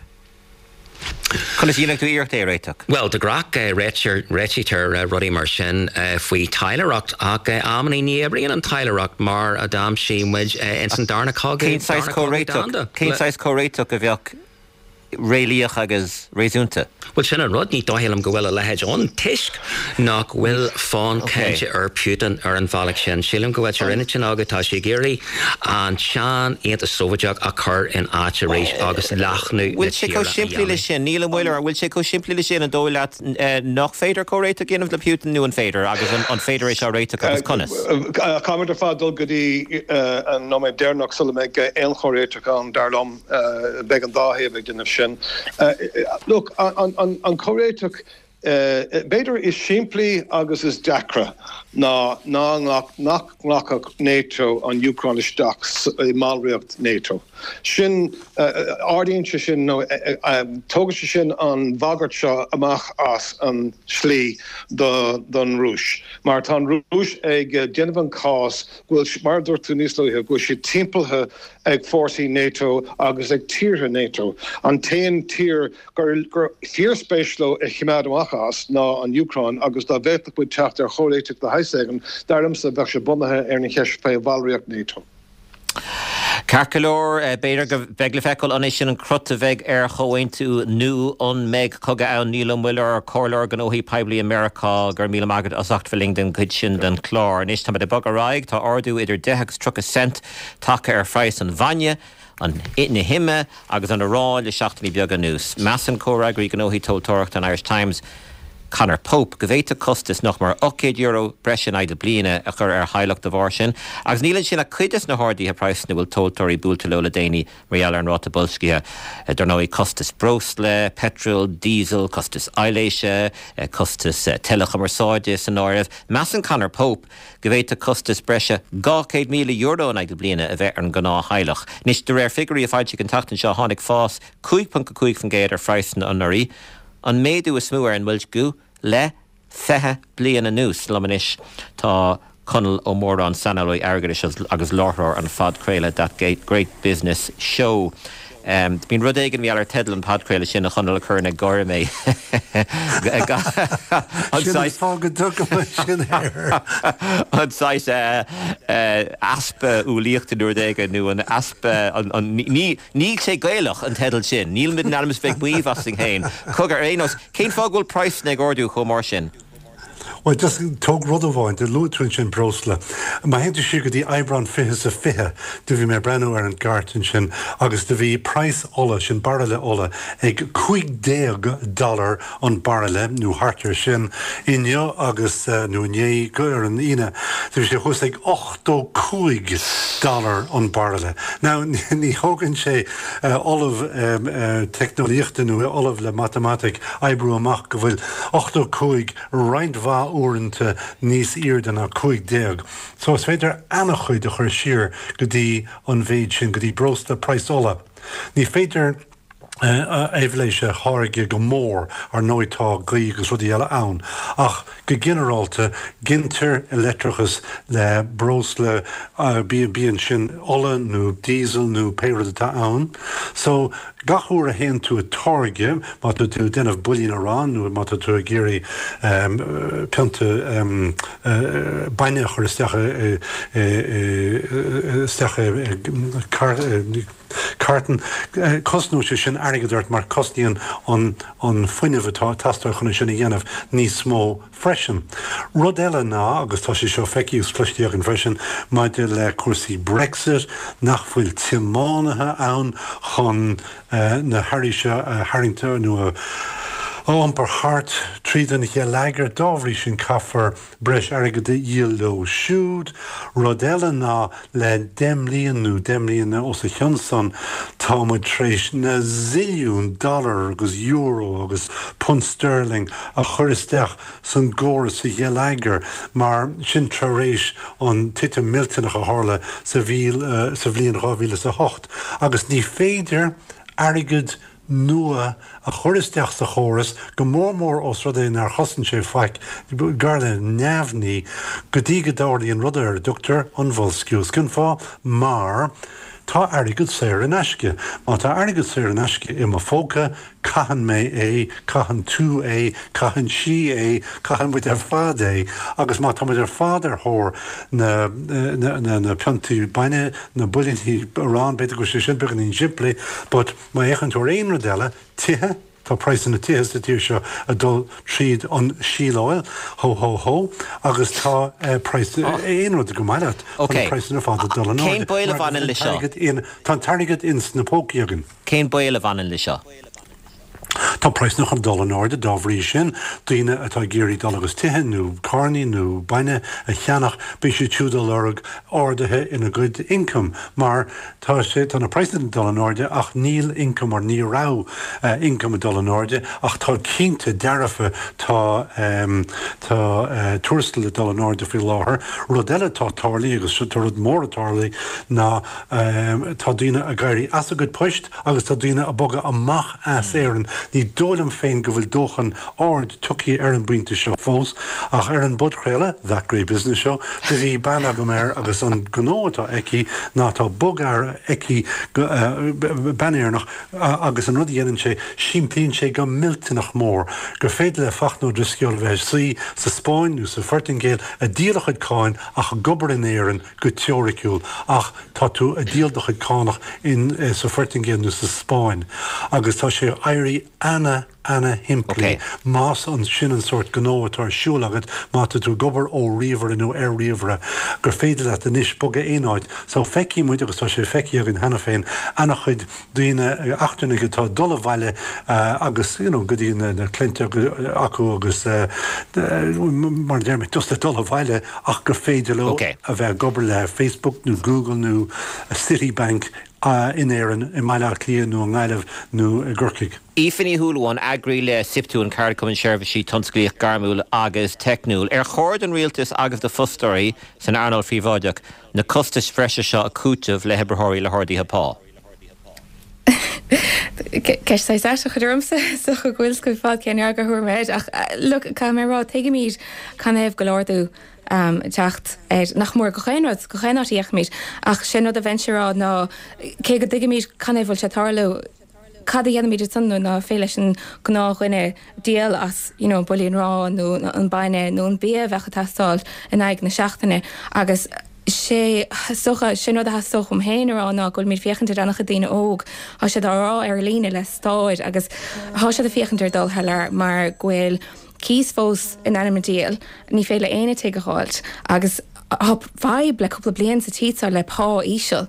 Conas dhéanamh tú íocht é réiteach? Well, de grach réititar rudí mar sin faoi Tylerocht ach amnaí ní abrion an Tylerocht mar a dám símuid in san darna cógaí. Céinsáis córéiteach a bheoch réilíoch agus réisiúnta. Well, sin an rud ní dáhélam go bhfuil a lehéid ón tuisc nach bhfuil fáin céinte ar Putin ar an bhealach sin. Sílim go bhfuil rinne sin agatá sé géirí an sean Aontas Soviéteach a chur in áte rééis agus lechnú. Bhfuil sé có simplí le sin, níl mhile ar bhfuil sé có simplí le sin an dóile nach féidir córéiteach ginmh le Putin nu an féidir agus an féidir éis réiteach agus conas. Cáidir fádul go dtí an nóid déirnach sulla méid éon choréiteach an darlam beag an dáhéamh duine sin. Look, an choréiteach beidir is siimplí agus is deacra ná nghlacach NATO an Ukraine isteach máilríocht NATO. Sin ardíonn se sin tógadh se sin an bhagart seo amach as an slí don Rúis. Mar tá Rúis ag déanamh an cás bhfuil mar dúirt tú níos luithe bhfuil sé timpplaithe ag fórsaí NATO agus ag tíortha NATO. An taon tír gur fíorspéislo a chiimead amachas ná an Ukraine agus dá bheith buid teacht ar choréiteach de heisegan darm sa bheith se bunathe ar na cheis fé bhallríocht NATO. Carcalór beidir go bheith le feicil an sin an crota bheith ar chohain tú nu an meid coga an níl muilear cóir gan óhí peblií America gur míle magad as 8 den chuid sin den chlár. Níos tá de bag aráig tá ardú idir 10 take ar freies an bhaine an na hime agus an ará le 16 beag an nús. Meas an córagraí gan óhí tóiltóireacht an Irish Times Conor Pope go bhéite costas nach mar €8 bresin aide bliana a chur ar heileach de bhar sin. Agus nílann sin a chuidas na hádaí a praisna bhfuil tóiltóirí búlta le daoine réal ar an ráta bolscaithe. Dar nó costas brosle, petrol, diesel, costas eiléise, costas telechammarsáide san áireamh. Meas an Conor Pope go bhéite costas breise €200,000 an aide bliana a bheith ar an gná heileach. Nis de réir figurí a fáilte an tatan seo tháinig fás 2.2 fan géad ar freisna an narí. An méadú is smú ar an bhfuil go le 10 bliana nús lemanis tá Conal ó Mór an Sanalói Airgris agus Lorthor an fad Créile, that great business show. Bín rud éigen bhí ar tedal an padcréile sin a chunal chur na goirmé. Anáis aspa úlíochtta dúir éige nó an aspa níl sé gailech an tedal sin, níl mid an almas feh buíomhasing héin. Cogar éos, cén fágúil price na gordú chomh mar sin? Well, just talk Rutherford, the Lutheran in Brosla. My hand to sugar the eyebrow fihis a fiha, do we me brano and garten shin, August the V price olla shin barrele olla, eg quick $1 on barrele, new harter shin, in yo August new nye gur and ina, there's a host like $8 on barrele. Now, ni hogan she olive technologie nu, olive le mathematic, eyebrow mach will $8 right va orint níos iardan a $5. So is féidir annachchuid a chur siar go dtí an bhéid sin go dtí brosta price ola. Ní féidir éhléise háige go mór ar nóidtá glí agus rudí eile ann. Ach go generalta ginter electrachas le bros le bíon sin ola nó diesel nó péireadta ann. So gachúr a hen tú a targe, mat tú denmh bulín arán, nó mat tú a géirí pionta baine chur cartan cosnú sin airgadart mar costíon an foiinemhtá tastáchna sinna dhéanamh níos smó freisin. Rud eile ná agus tá sé seo feiciús cluisteach an freisin maidir le cuasaí Brexit nach bhfuil timánathe ann chun na Harrisha Harrington nó amper hart trídan he lager dáhrí sin caffar breis aige de íló siúd, rodella ná le demlíonú os a Johnson támid tréis na $1 zillion agus euro agus pund sterling a choristeach san góras sa he lager mar sin traréis an tite miltanach a hála sa bhíon 2008 agus ní féidir aigid nua a choristeach sa choras go mór os rud é nar chosan sé feic garle neamhní go dtí go dáirlíonn rud ar doctor an bhfuil cin fá mar tá airgad séir an eisce. Má tá airgad séir an eisce i má fóca caihan mé caihan tú caihan si caihan buid ar fad agus má tá muid ar fad ar thór na piontú baine na bulintí arán beidir go sé sin began in Gimplé, but má échan tú aon rodile tithe tá price na tíos de tíir seo a dul tríd an síláil ho agus tá price éonrad go maiile price na fád dul an Cén buile bhain le seo? Tá targad ins na póciagan. Cén buile bhain le seo? Tá price nach an $1 dáhrí sin, daoine atá géirí dalagus tithe nó carní nó baine a cheannach be sé $2 ordathe ina good income, mar tá sé tá na price na $1 ach níl income ar ní rá income $1 ach tá cínta dearafa tá tuaistal $1 fi láthair, rud eile tá tarlaí agus tá rud mór tarlaí ná tá daoine a gaiirí as a good poist agus tá daoine a boga amach as éireann ní dólam féin go bhfuil dóchan ard tuí ar an buinte seo fós ach ar an budcréile that great business seo de bhí banna go méir agus an gnótá eici ná tá bogar eici banéarnach agus an rudí dhéanann sé siimplíonn sé go miltanach mór gur féidir le fachnó drisceol bheith sí sa Spáin nó sa Fertingale a díalachid cáin ach gobar in éireann go teoriciúil ach tá tú a díaldachid cánach in sa Fertingale nó sa Spáin agus tá sé éirí Anna Himpley. Más an sin an sort gnóatar siúlagad má tú gobar ó riomhar nó ar riomhre gur féidir le an isis boga éáid. So feici muid agus tá sé feici an hena féin annach chuid duine achtainnig tá dola bhaile agus go dtíine na clinnte acu agus mar déirrma tusta dola bhaile ach gur féidir le a bheith gobar le Facebook nó Google nó Citibank in éan I maiile líon nó ngailemh nó ggurcaigh. Ífanní thuúlaháin agraí le siptú an card cumann seirbhísí tonsclaíoch garmúil agus technúil. Ar chóir an rialtas agus de fustóirí san Arnold Fríomháideach na costas freise seo a cútamh le hebrethirí le hádaíthe pá. Ceis tá a chudurmsa sa go ghfuil go fád cean ar go thuair méid ach look cá mé rá teige míid can éh go láirú techt nach mór gochéát íochmid ach sin a venturerá ná cé go dige míid canéhil se tarlú cad dhéanamid sanú na féile sin gnáchuine díal as bolíon rá nó an baine nó an bí bhecha tastáil in aig na seachtainine agus sé socha sin a soch héinrá ná goil míid fiochantar annach a dtíine óg há sé rá ar líine le stáid agus há sé a fiochantar dul heile mar ghfuil cís fós in animadíal ní féile aine te goáilt agus bhaib le cúpla blian sa tíá le pá ísisiil.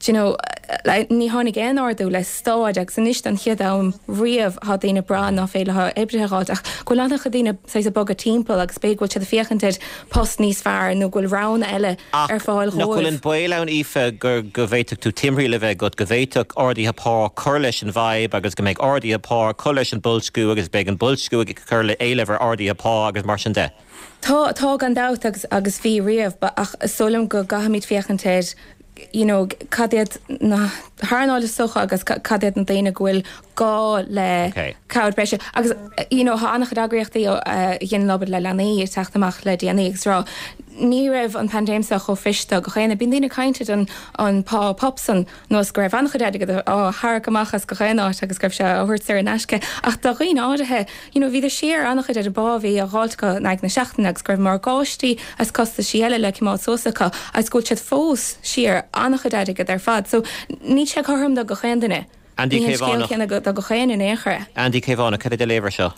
Ní tháinig éonardú le stáid agus san níos an chiad am riamh há daine bra ná féile ébritheáil ach goil annach a dtíine sé a bog a timppla agus béhil se a fiochantir post níos fearr nó ghfuil rán eile ar fáil nó bhfuil an bailán ife gur go bhhéiteach tú timrí le bheith go bhhéiteach ordaíthe pá chur leis an bhaib agus go méid ordaíthe pá chur leis an bulscú agus beag an bulscú ag chur le éilehar ordaíthe pá agus mar sin de. Tá gan dat agus bhí riamh ach solam go gahamid fiochantéir cadiad na hánála socha agus cadiad an daine ghfuil gá le cad breise agus há annach agréochttaí dhéan lobbad le lenaí teachtamach le déanaígus rá. Ní raibh an pandéimsa cho fista go chéine bíon daine caiinte an pá popsan nó go raibh anchaide go thar goachchas go chéáit agus goibh se áhairt ar an eisce ach do rion áirithe bhí a siar anchaide a báhí a gáilcha ag na seachtainna agus goibh mar gáistí as costa síile le má sosacha as go siad fós siar anchaide go ar fad, so ní sé chum do go chéandaine. Andy Céhánna go chéan in éair. Andy Céhánna cad de léver seo.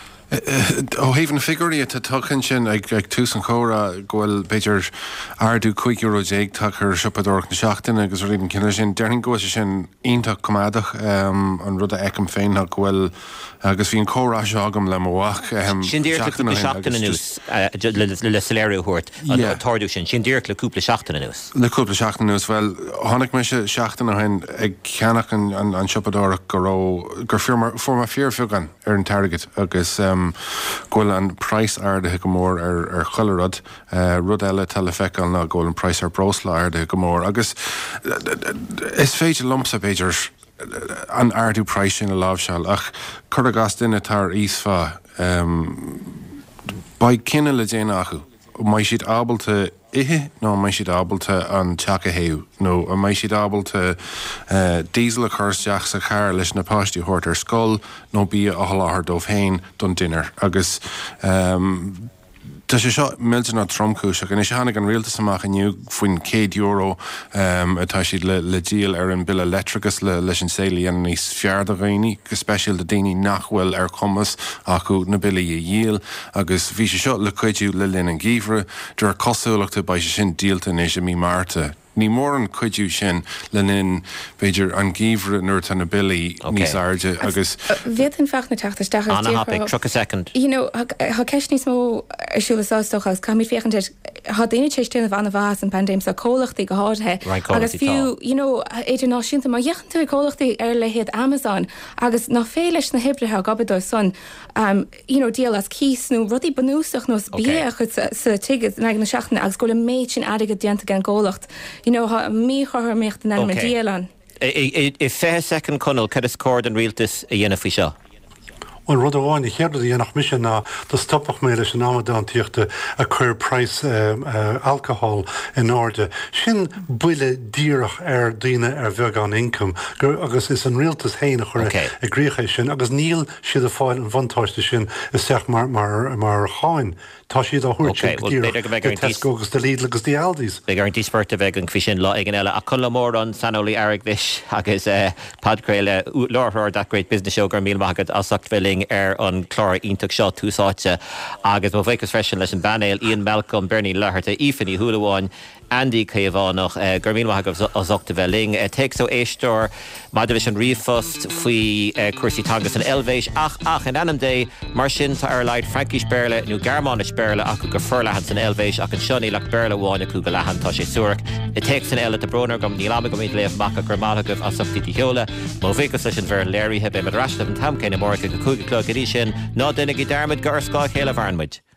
ó héhann figurí a tuchan sin ag tús an chóra ghfuil beidir ardú €5 tuchar sipadúach na seachtain agus rian cinna sin dearning go sin ionach comadach an rud a eicem féin ghfuil agus bhíon chórá seagam le mhaach sin dír le cúpla seachtainna nús le saléirúthirt tardú sin dír le cúpla seachtainna nús. Le cúpla seachtainna nús bhfuil tháinig me se seachtainna hain ag ceannach an sipadúach gur forma fearfiúgan ar an target agus ghfuil an price airde go mór ar chuilerad rud eile tal feáil ná ghfuil an price ar brosla airde go mór agus is féidir lumsa beidir an ardú price sin a lábhseáil ach chur a gas duine tar ísfa ba cinenne le déana acu mai siad ábalta ihe nó mai siad ábalta an teachahéú nó a mai siad ábalta dísel a chusteach sa chair leis na páistí thuirt ar scoil nó bí a láthir dómh féin don duine agus Tá sé seo milltain á tromcúiseach an is hánig an rialtas amach aniu faoin €100 atá siad le díal ar an bil electricus leis an saoilí an níos fearda réí go speisial de daoine nachhfuil ar chumas acu na bilí a díal agus bhí sé seo le chuidú le linn an gíomhre dúir cosúlaachta ba sé sin díalta éis mí marta. Ní mór an chuidú sin lenin beidir an gíomhre nuair tan na bilí níos airde agus Bhíad an fach na teachtas Anna Hapig, truck a second. Tá ceis níos mó arsúlasástochas cai fiochantir há daine téistúna bhana bhás an pandéim sa cólachtaí go háthe agus fiú idirnáisiúnta má dheachanú cólachtaí ar le héad Amazon agus ná féiles na hibrethe gabadó son díal as císnú rudí banúsach nó bí sa tuigad na seachna agus go le méid sin aige dianta gan cólacht. mí chuir mécht na díalan. I fé second conal cad is cord an rialtas a dhéanamh seo. Well, rud amháin chéad dhéanach mis ná do stoppach mé leis an ádáíochtta a chur price alcohol in áde. Sin buile díirech ar daine ar bheag an income, agus is an rialtas héine chur a gréché sin, agus níl siad a fáil an bhantáiste sin is seach mar cháin. Tá siad a thuirt Tescogus de Lidl agus de Aldis. Be ar an díspirta bheith an cuisin lá ag an eile a chula mór an sanolí airaglis agus padcréile láthir that great business show gur míl magad a sachtfelling ar an chlár ionach seo túsáte agus má bhéchas freisin leis an banéil Ian Malcolm, Bernie Laharta, Ifani Hulaháin, Andy Céhánach gur míl magad a sachtfelling take so éistóir maidir an riomfost faoi cuasaí tagas an elvéis ach in anam dé mar sin tá ar leid Frankis Berle nó Garmánis Berle acu gur furlahan san elvéis ach an sioní le Berle bháin acu go lehan tá sé suach. It takes an eile de bronar gom ní láma go míid léomh mac a gur máthagah a sachtí heola má bhéchas leis an bhar léirithe be mar raslah an tamcéine mórcha go cúga clog sin ná duine go dermid gur scáil chéile bharnmuid.